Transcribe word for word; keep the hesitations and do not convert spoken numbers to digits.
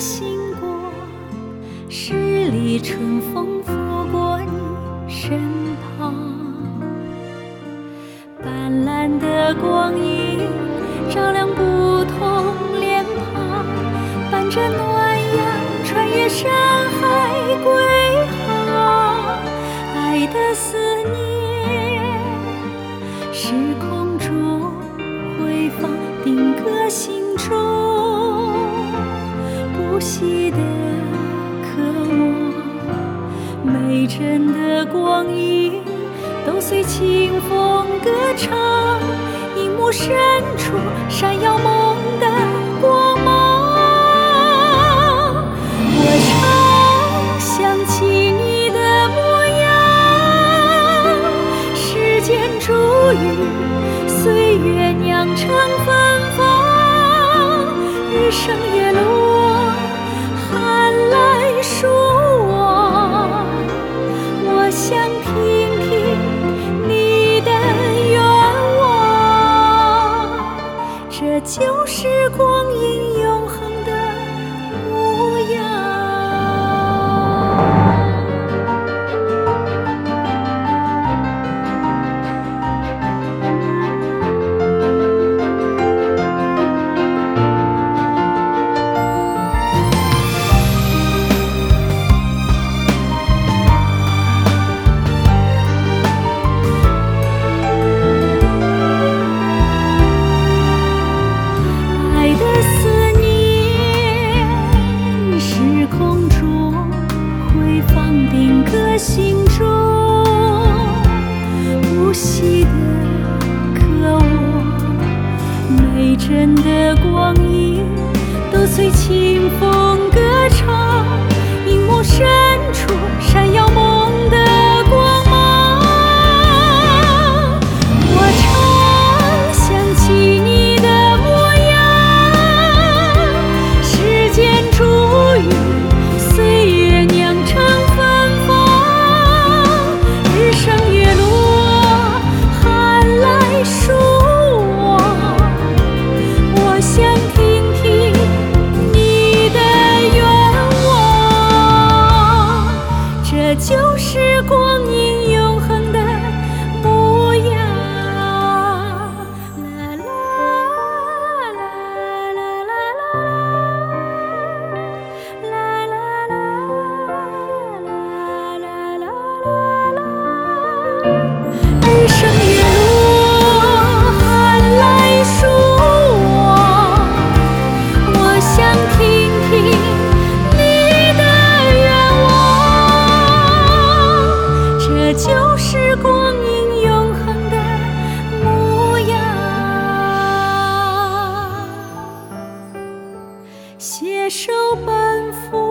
醒过，十里春风拂过你身旁，斑斓的光影照亮不同脸庞，伴着暖阳穿越山海归航，爱的思念时空中回放，定格心中不息的渴望，每帧的光影都随清风歌唱，荧幕深处闪耀梦的光芒。我常想起你的模样，时间煮雨，岁月酿成芬芳，日升月落，寒来暑往，我想听听你的愿望，这就是光阴永恒的模样。定格心中不息的渴望，每帧的光影都随清风歌唱，荧幕深处闪耀梦的光芒。我常想起你的模样，时间煮雨，岁月酿成就是光阴永恒的模样。啦啦啦啦啦啦啦啦啦啦啦，日升月落，寒来暑往，我想听听这就是光阴永恒的模样。携手奔赴